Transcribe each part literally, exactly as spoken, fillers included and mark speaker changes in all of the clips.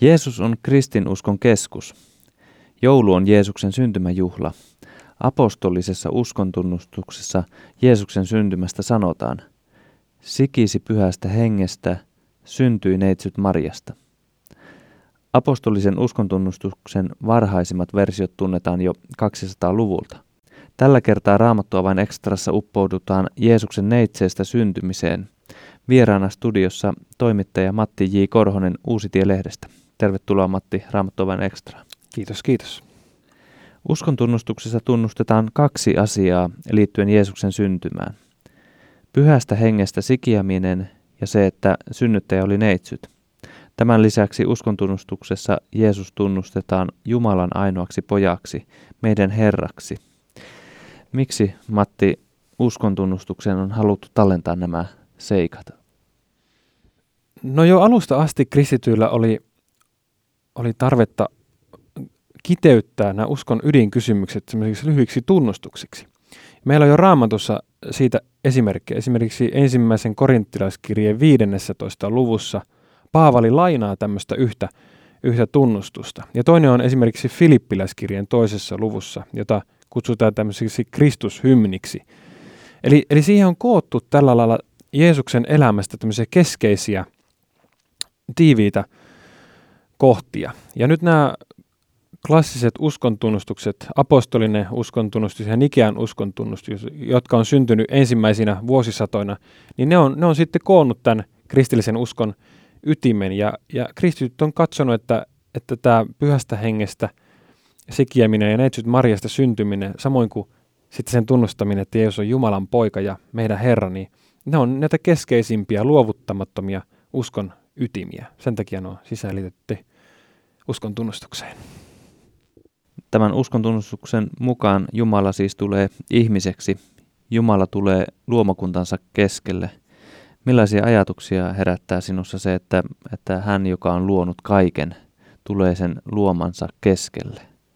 Speaker 1: Jeesus on kristinuskon keskus. Joulu on Jeesuksen syntymäjuhla. Apostolisessa uskontunnustuksessa Jeesuksen syntymästä sanotaan: sikisi pyhästä hengestä syntyi neitsyt Marjasta. Apostolisen uskontunnustuksen varhaisimmat versiot tunnetaan jo kaksisataaluvulta. Tällä kertaa Raamattua vain ekstrassa uppoudutaan Jeesuksen neitseestä syntymiseen. Vieraana studiossa toimittaja Matti J. Korhonen Uusitie-lehdestä. Tervetuloa Matti Raamattua vain ekstraan.
Speaker 2: Kiitos, kiitos.
Speaker 1: Uskontunnustuksessa tunnustetaan kaksi asiaa liittyen Jeesuksen syntymään. Pyhästä hengestä sikiäminen ja se, että synnyttäjä oli neitsyt. Tämän lisäksi uskontunnustuksessa Jeesus tunnustetaan Jumalan ainoaksi pojaksi, meidän Herraksi. Miksi, Matti, uskontunnustukseen on haluttu tallentaa nämä seikat?
Speaker 2: No jo alusta asti kristityillä oli, oli tarvetta kiteyttää nämä uskon ydinkysymykset sellaisiksi lyhyiksi tunnustuksiksi. Meillä on jo Raamatussa siitä esimerkkejä. Esimerkiksi ensimmäisen korinttilaiskirjeen viidennessätoista luvussa Paavali lainaa tämmöistä yhtä, yhtä tunnustusta. Ja toinen on esimerkiksi Filippiläiskirjeen toisessa luvussa, jota kutsutaan tämmöiseksi Kristushymniksi. Eli, eli siihen on koottu tällä lailla Jeesuksen elämästä tämmöisiä keskeisiä, tiiviitä kohtia. Ja nyt nämä klassiset uskontunnustukset, apostolinen uskontunnustus ja Nikean uskontunnustus, jotka on syntynyt ensimmäisinä vuosisatoina, niin ne on, ne on sitten koonnut tämän kristillisen uskon ytimen. Ja, ja kristityt on katsonut, että, että tämä pyhästä hengestä sikiäminen ja neitsyt Marjasta syntyminen, samoin kuin sitten sen tunnustaminen, että Jeesus on Jumalan poika ja meidän Herra, niin ne on näitä keskeisimpiä, luovuttamattomia uskon ytimiä. Sen takia ne on sisällytetty uskon tunnustukseen.
Speaker 1: Tämän uskontunnustuksen mukaan Jumala siis tulee ihmiseksi. Jumala tulee luomakuntansa keskelle. Millaisia ajatuksia herättää sinussa se, että, että hän, joka on luonut kaiken, tulee sen luomansa keskelle?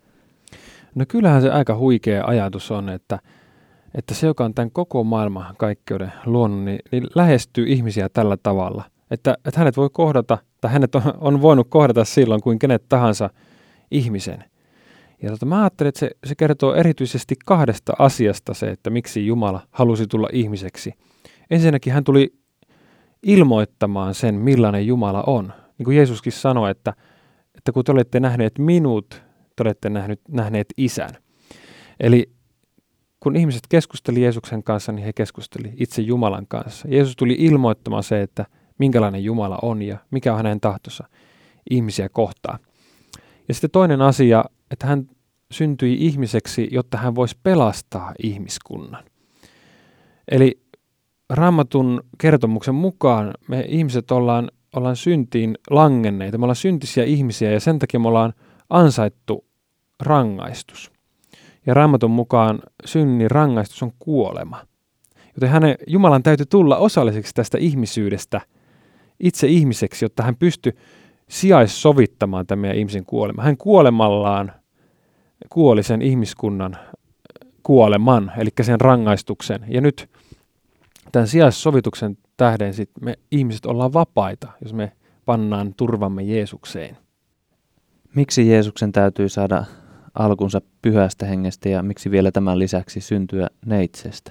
Speaker 2: No kyllähän se aika huikea ajatus on, että, että se, joka on tämän koko maailman kaikkeuden luonut, niin, niin lähestyy ihmisiä tällä tavalla, että, että hänet voi kohdata, tai hänet on, on voinut kohdata silloin kuin kenet tahansa ihmisen. Ja tota, mä ajattelen, että se, se kertoo erityisesti kahdesta asiasta se, että miksi Jumala halusi tulla ihmiseksi. Ensinnäkin hän tuli ilmoittamaan sen, millainen Jumala on. Niin kuin Jeesuskin sanoi, että, että kun te olette nähneet minut, te olette nähneet, nähneet isän. Eli kun ihmiset keskusteli Jeesuksen kanssa, niin he keskusteli itse Jumalan kanssa. Jeesus tuli ilmoittamaan se, että minkälainen Jumala on ja mikä on hänen tahtonsa ihmisiä kohtaan. Ja sitten toinen asia, että hän syntyi ihmiseksi, jotta hän voisi pelastaa ihmiskunnan. Eli Raamatun kertomuksen mukaan me ihmiset ollaan, ollaan syntiin langenneita, me ollaan syntisiä ihmisiä ja sen takia me ollaan ansaittu rangaistus. Ja Raamatun mukaan synnin rangaistus on kuolema. Joten hänen, Jumalan täytyy tulla osalliseksi tästä ihmisyydestä itse ihmiseksi, jotta hän pystyi sijaissovittamaan tämän meidän ihmisen kuoleman. Hän kuolemallaan kuoli sen ihmiskunnan kuoleman, eli sen rangaistuksen. Ja nyt tämän sijaissovituksen tähden sit me ihmiset ollaan vapaita, jos me pannaan turvamme Jeesukseen.
Speaker 1: Miksi Jeesuksen täytyy saada alkunsa pyhästä hengestä ja miksi vielä tämän lisäksi syntyä neitsestä?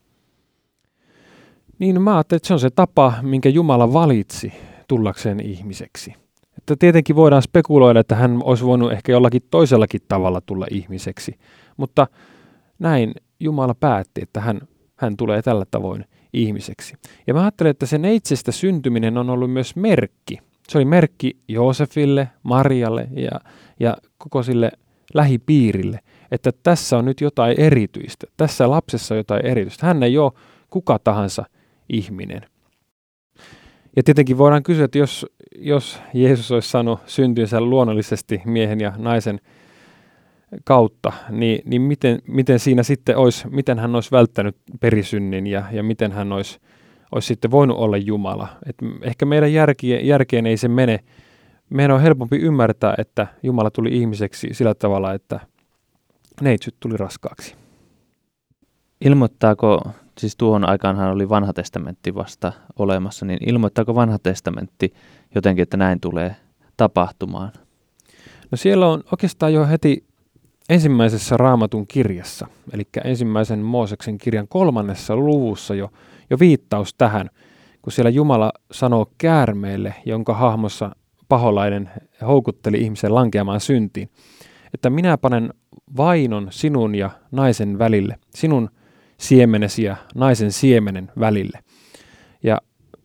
Speaker 2: Niin mä ajattelin, että se on se tapa, minkä Jumala valitsi tullakseen ihmiseksi. Että tietenkin voidaan spekuloida, että hän olisi voinut ehkä jollakin toisellakin tavalla tulla ihmiseksi, mutta näin Jumala päätti, että hän, hän tulee tällä tavoin ihmiseksi. Ja mä ajattelen, että se neitsestä syntyminen on ollut myös merkki. Se oli merkki Joosefille, Marialle ja, ja koko sille lähipiirille, että tässä on nyt jotain erityistä. Tässä lapsessa on jotain erityistä. Hän ei ole kuka tahansa ihminen. Ja tietenkin voidaan kysyä, että jos, jos Jeesus olisi saanut syntynsä luonnollisesti miehen ja naisen kautta, niin, niin miten, miten siinä sitten olisi, miten hän olisi välttänyt perisynnin ja, ja miten hän olisi, olisi sitten voinut olla Jumala. Et ehkä meidän järkeen, järkeen ei se mene. Meidän on helpompi ymmärtää, että Jumala tuli ihmiseksi sillä tavalla, että neitsyt tuli raskaaksi.
Speaker 1: Ilmoittaako, siis tuohon aikaanhan oli vanha testamentti vasta olemassa, niin ilmoittaako vanha testamentti jotenkin, että näin tulee tapahtumaan?
Speaker 2: No siellä on oikeastaan jo heti ensimmäisessä Raamatun kirjassa, eli ensimmäisen Mooseksen kirjan kolmannessa luvussa jo, jo viittaus tähän, kun siellä Jumala sanoo käärmeelle, jonka hahmossa paholainen houkutteli ihmisen lankeamaan syntiin, että minä panen vainon sinun ja naisen välille, sinun siemenesi ja naisen siemenen välille. Ja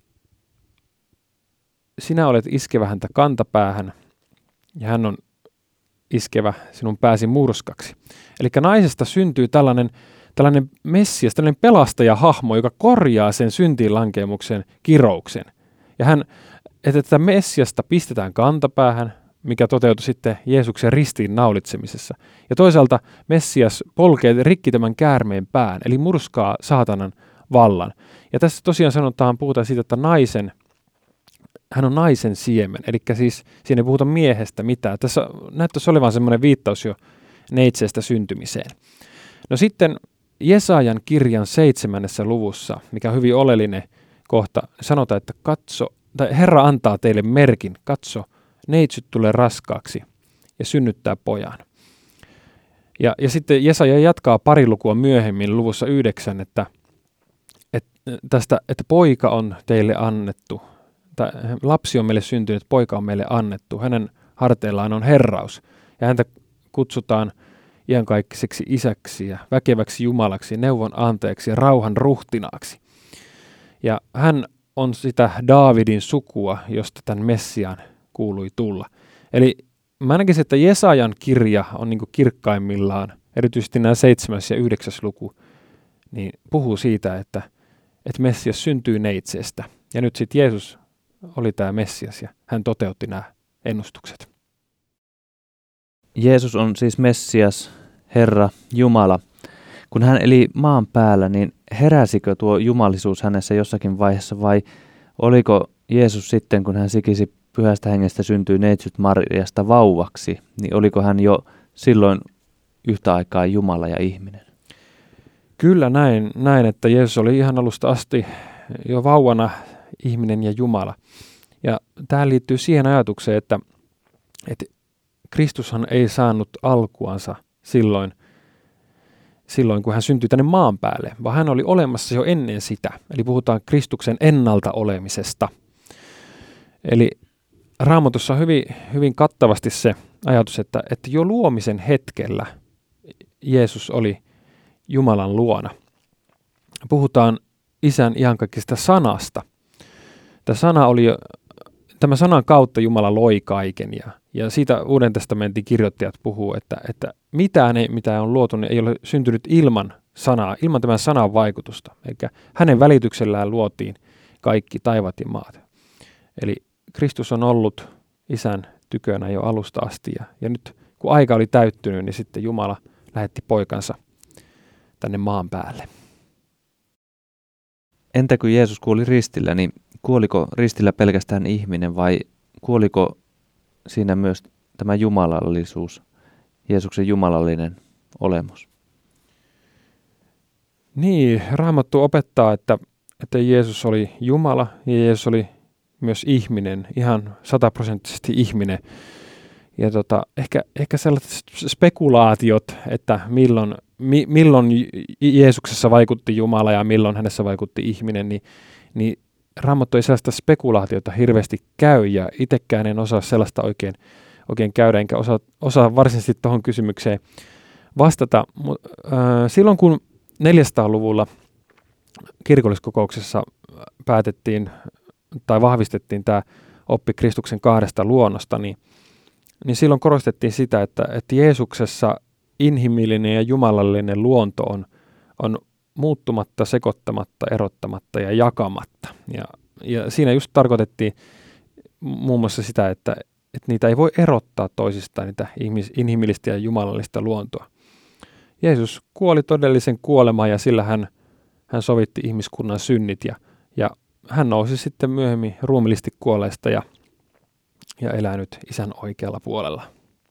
Speaker 2: sinä olet iskevä häntä kantapäähän, ja hän on iskevä sinun pääsi murskaksi. Eli naisesta syntyy tällainen, tällainen Messias, tällainen pelastajahahmo, joka korjaa sen syntiin lankeemuksen kirouksen. Ja hän, että tätä Messiasta pistetään kantapäähän, mikä toteutui sitten Jeesuksen ristiin naulitsemisessa. Ja toisaalta Messias polkee rikki tämän käärmeen pään, eli murskaa saatanan vallan. Ja tässä tosiaan sanotaan, puhutaan siitä, että naisen, hän on naisen siemen, eli siis siinä ei puhuta miehestä mitään. Tässä näyttäisi olevan semmoinen viittaus jo neitseestä syntymiseen. No sitten Jesajan kirjan seitsemännessä luvussa, mikä on hyvin oleellinen kohta, sanotaan, että katso, tai Herra antaa teille merkin, katso, neitsyt tulee raskaaksi ja synnyttää pojan. Ja, ja sitten Jesaja jatkaa pari lukua myöhemmin luvussa yhdeksän, että, että, tästä, että poika on teille annettu, tai lapsi on meille syntynyt, poika on meille annettu, hänen harteillaan on herraus, ja häntä kutsutaan iankaikkiseksi isäksi ja väkeväksi Jumalaksi, neuvon anteeksi ja rauhan ruhtinaaksi. Ja hän on sitä Daavidin sukua, josta tämän Messiaan kuului tulla. Eli mä näkisin, että Jesajan kirja on niin kuin kirkkaimmillaan, erityisesti nämä seitsemäs ja yhdeksäs luku, niin puhuu siitä, että, että Messias syntyy neitseestä. Ja nyt sitten Jeesus oli tämä Messias ja hän toteutti nämä ennustukset.
Speaker 1: Jeesus on siis Messias, Herra, Jumala. Kun hän eli maan päällä, niin heräsikö tuo jumalisuus hänessä jossakin vaiheessa vai oliko Jeesus sitten, kun hän sikisi pyhästä hengestä syntyi neitsyt Mariasta vauvaksi, niin oliko hän jo silloin yhtä aikaa Jumala ja ihminen?
Speaker 2: Kyllä näin, näin, että Jeesus oli ihan alusta asti jo vauvana ihminen ja Jumala. Ja tähän liittyy siihen ajatukseen, että, että Kristushan ei saanut alkuansa silloin, silloin, kun hän syntyi tänne maan päälle, vaan hän oli olemassa jo ennen sitä. Eli puhutaan Kristuksen ennalta olemisesta. Eli Raamatussa on hyvin, hyvin kattavasti se ajatus, että, että jo luomisen hetkellä Jeesus oli Jumalan luona. Puhutaan Isän iankaikkisesta sanasta. Tämä sana oli jo, tämän sanan kautta Jumala loi kaiken ja, ja siitä Uuden testamentin kirjoittajat puhuu, että, että mitään ei, mitä on luotu, niin ei ole syntynyt ilman sanaa, ilman tämän sanan vaikutusta. Eli hänen välityksellään luotiin kaikki taivat ja maat. Eli Kristus on ollut Isän tykönä jo alusta asti ja, ja nyt kun aika oli täyttynyt, niin sitten Jumala lähetti poikansa tänne maan päälle.
Speaker 1: Entä kun Jeesus kuoli ristillä, niin kuoliko ristillä pelkästään ihminen vai kuoliko siinä myös tämä jumalallisuus, Jeesuksen jumalallinen olemus?
Speaker 2: Niin, Raamattu opettaa, että, että Jeesus oli Jumala ja Jeesus oli myös ihminen, ihan sataprosenttisesti ihminen. Ja tota, ehkä, ehkä sellaiset spekulaatiot, että milloin, mi, milloin Jeesuksessa vaikutti Jumala ja milloin hänessä vaikutti ihminen, niin, niin Raamattu ei sellaista spekulaatiota hirveästi käy, ja itsekään en osaa sellaista oikein, oikein käydä, enkä osaa, osaa varsinaisesti tuohon kysymykseen vastata. Mut, äh, silloin kun neljäsataaluvulla kirkolliskokouksessa päätettiin tai vahvistettiin tämä oppi Kristuksen kahdesta luonnosta, niin, niin silloin korostettiin sitä, että, että Jeesuksessa inhimillinen ja jumalallinen luonto on, on muuttumatta, sekoittamatta, erottamatta ja jakamatta. Ja, ja siinä just tarkoitettiin muun muassa sitä, että, että niitä ei voi erottaa toisistaan, niitä ihmis, inhimillistä ja jumalallista luontoa. Jeesus kuoli todellisen kuoleman ja sillä hän, hän sovitti ihmiskunnan synnit ja, ja hän nousi sitten myöhemmin ruumillisesti kuolleesta ja, ja elää nyt Isän oikealla puolella.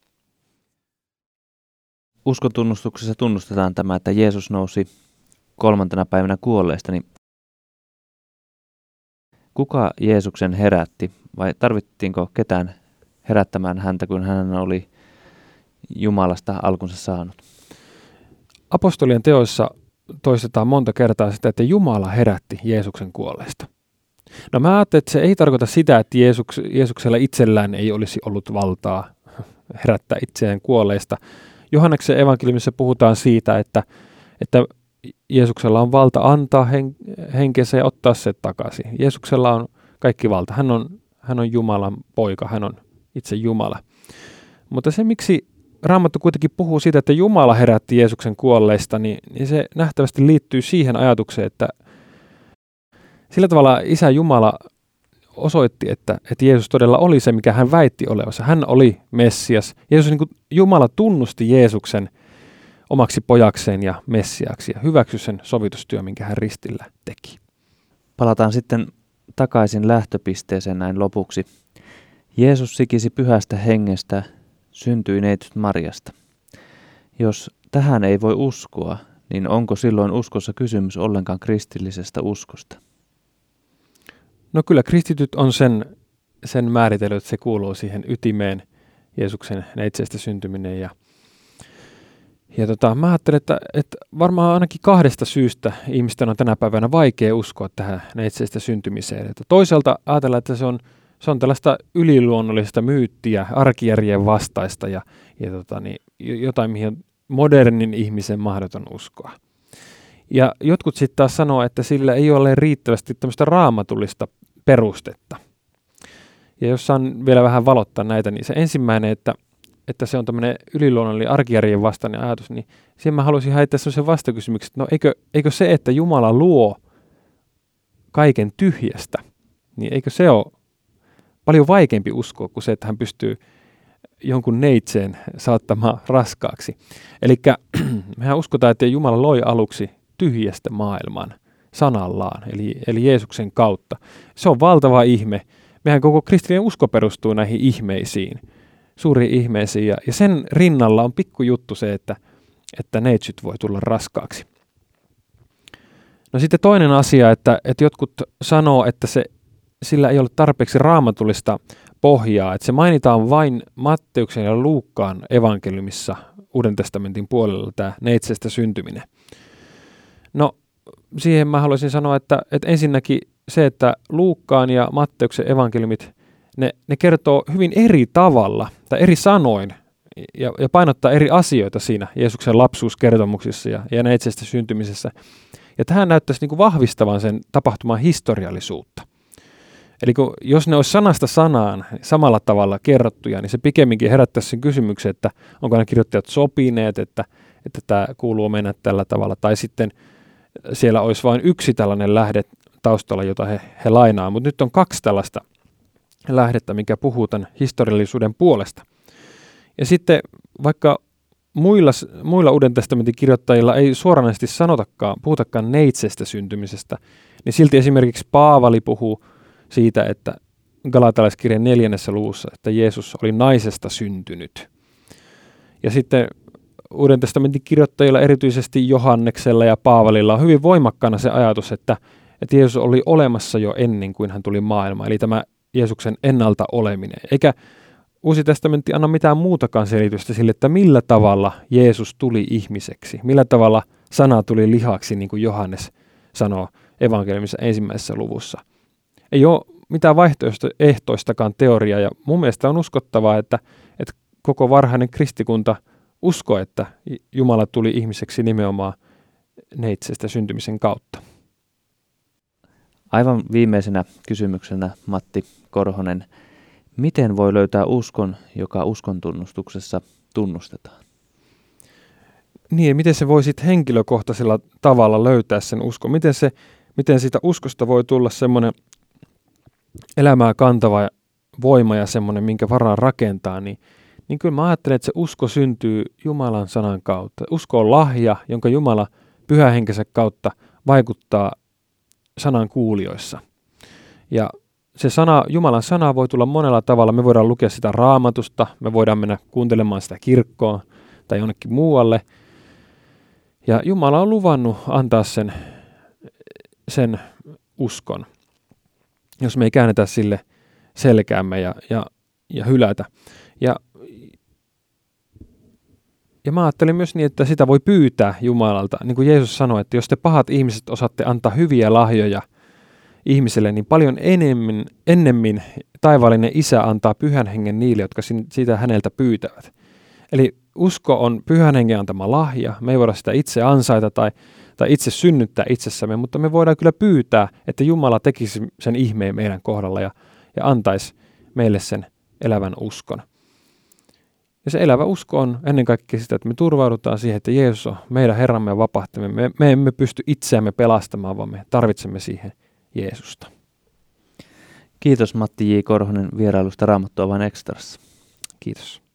Speaker 1: Uskontunnustuksessa tunnustetaan tämä, että Jeesus nousi kolmantena päivänä kuolleesta, niin kuka Jeesuksen herätti vai tarvittiinko ketään herättämään häntä, kun hän oli Jumalasta alkunsa saanut?
Speaker 2: Apostolien teoissa toistetaan monta kertaa sitä, että Jumala herätti Jeesuksen kuolleista. No mä ajattelin, että se ei tarkoita sitä, että Jeesuks, Jeesuksella itsellään ei olisi ollut valtaa herättää itseään kuolleista. Johanneksen evankeliumissa puhutaan siitä, että, että Jeesuksella on valta antaa hen, henkensä ja ottaa se takaisin. Jeesuksella on kaikki valta. Hän on, hän on Jumalan poika, hän on itse Jumala. Mutta se, miksi Raamattu kuitenkin puhuu siitä, että Jumala herätti Jeesuksen kuolleista, niin, niin se nähtävästi liittyy siihen ajatukseen, että sillä tavalla Isä Jumala osoitti, että, että Jeesus todella oli se, mikä hän väitti olevansa. Hän oli Messias. Jeesus, niin kuin Jumala tunnusti Jeesuksen omaksi pojakseen ja Messiaksi ja hyväksyi sen sovitustyön, minkä hän ristillä teki.
Speaker 1: Palataan sitten takaisin lähtöpisteeseen näin lopuksi. Jeesus sikisi pyhästä hengestä, syntyi neitsyt Marjasta. Jos tähän ei voi uskoa, niin onko silloin uskossa kysymys ollenkaan kristillisestä uskosta?
Speaker 2: No kyllä kristityt on sen, sen määritellyt, että se kuuluu siihen ytimeen, Jeesuksen neitsestä syntyminen. Ja, ja tota, mä ajattelen, että, että varmaan ainakin kahdesta syystä ihmisten on tänä päivänä vaikea uskoa tähän neitsestä syntymiseen. Että toisaalta ajatellaan, että se on, se on tällaista yliluonnollista myyttiä, arkijärjen vastaista ja, ja tota, niin, jotain, mihin on modernin ihmisen mahdoton uskoa. Ja jotkut sitten taas sanoo, että sillä ei ole riittävästi tämmöistä raamatullista perustetta. Ja jos saan vielä vähän valottaa näitä, niin se ensimmäinen, että, että se on tämmöinen yliluonnollinen arkijärjen vastainen ajatus, niin siihen mä haluaisin heittää sellaisen vastakysymyksen, että no eikö, eikö se, että Jumala luo kaiken tyhjästä, niin eikö se ole paljon vaikeampi uskoa kuin se, että hän pystyy jonkun neitseen saattamaan raskaaksi. Eli mehän uskotaan, että Jumala loi aluksi tyhjästä maailman sanallaan, eli, eli Jeesuksen kautta. Se on valtava ihme. Mehän koko kristillinen usko perustuu näihin ihmeisiin, suuriin ihmeisiin, ja, ja sen rinnalla on pikkujuttu se, että, että neitsyt voi tulla raskaaksi. No sitten toinen asia, että, että jotkut sanoo, että se, sillä ei ole tarpeeksi raamatullista pohjaa, että se mainitaan vain Matteuksen ja Luukkaan evankeliumissa Uuden testamentin puolella tämä neitsestä syntyminen. No siihen mä haluaisin sanoa, että, että ensinnäkin se, että Luukkaan ja Matteuksen evankeliumit, ne, ne kertoo hyvin eri tavalla tai eri sanoin ja, ja painottaa eri asioita siinä Jeesuksen lapsuuskertomuksissa ja, ja neitsestä syntymisessä. Ja tähän näyttäisi niin kuin vahvistavan sen tapahtuman historiallisuutta. Eli kun, jos ne olisi sanasta sanaan samalla tavalla kerrottuja, niin se pikemminkin herättäisi sen kysymyksen, että onko ne kirjoittajat sopineet, että, että tämä kuuluu mennä tällä tavalla. Tai sitten siellä olisi vain yksi tällainen lähde taustalla, jota he, he lainaa. Mutta nyt on kaksi tällaista lähdettä, mikä puhuu tämän historiallisuuden puolesta. Ja sitten vaikka muilla, muilla Uuden testamentin kirjoittajilla ei suoranaisesti sanotakaan, puhutakaan neitsestä syntymisestä, niin silti esimerkiksi Paavali puhuu siitä, että Galatalaiskirjan neljännessä luvussa, että Jeesus oli naisesta syntynyt. Ja sitten Uuden testamentin kirjoittajilla, erityisesti Johanneksella ja Paavalilla, on hyvin voimakkaana se ajatus, että, että Jeesus oli olemassa jo ennen kuin hän tuli maailmaan. Eli tämä Jeesuksen ennalta oleminen. Eikä Uusi testamentti anna mitään muutakaan selitystä sille, että millä tavalla Jeesus tuli ihmiseksi. Millä tavalla sana tuli lihaksi, niin kuin Johannes sanoo evankeliumissa ensimmäisessä luvussa. Ei ole mitään vaihtoehtoistakaan teoriaa, ja mun mielestä on uskottavaa, että, että koko varhainen kristikunta uskoo, että Jumala tuli ihmiseksi nimenomaan neitsestä syntymisen kautta.
Speaker 1: Aivan viimeisenä kysymyksenä, Matti Korhonen, miten voi löytää uskon, joka uskontunnustuksessa tunnustetaan?
Speaker 2: Niin, miten se voi sitten henkilökohtaisella tavalla löytää sen uskon? Miten, se, miten siitä uskosta voi tulla semmoinen elämää kantava voima ja semmoinen, minkä varaan rakentaa, niin, niin kyllä mä ajattelen, että se usko syntyy Jumalan sanan kautta. Usko on lahja, jonka Jumala pyhähenkensä kautta vaikuttaa sanan kuulijoissa. Ja se sana, Jumalan sana voi tulla monella tavalla. Me voidaan lukea sitä Raamatusta, me voidaan mennä kuuntelemaan sitä kirkkoon tai jonnekin muualle. Ja Jumala on luvannut antaa sen, sen uskon, jos me ei käännetä sille selkäämme. Ja, ja ja hylätä. Ja, ja mä ajattelin myös niin, että sitä voi pyytää Jumalalta. Niin kuin Jeesus sanoi, että jos te pahat ihmiset osaatte antaa hyviä lahjoja ihmiselle, niin paljon enemmän, ennemmin taivaallinen Isä antaa pyhän hengen niille, jotka sitä häneltä pyytävät. Eli usko on pyhän hengen antama lahja. Me ei voida sitä itse ansaita tai, tai itse synnyttää itsessämme, mutta me voidaan kyllä pyytää, että Jumala tekisi sen ihmeen meidän kohdalla ja, ja antaisi meille sen elävän uskon. Ja se elävä usko on ennen kaikkea sitä, että me turvaudutaan siihen, että Jeesus on meidän Herramme ja vapahtamme. Me, me emme pysty itseämme pelastamaan, vaan me tarvitsemme siihen Jeesusta.
Speaker 1: Kiitos Matti J. Korhonen vierailusta Raamattu Avain Extrassa.
Speaker 2: Kiitos.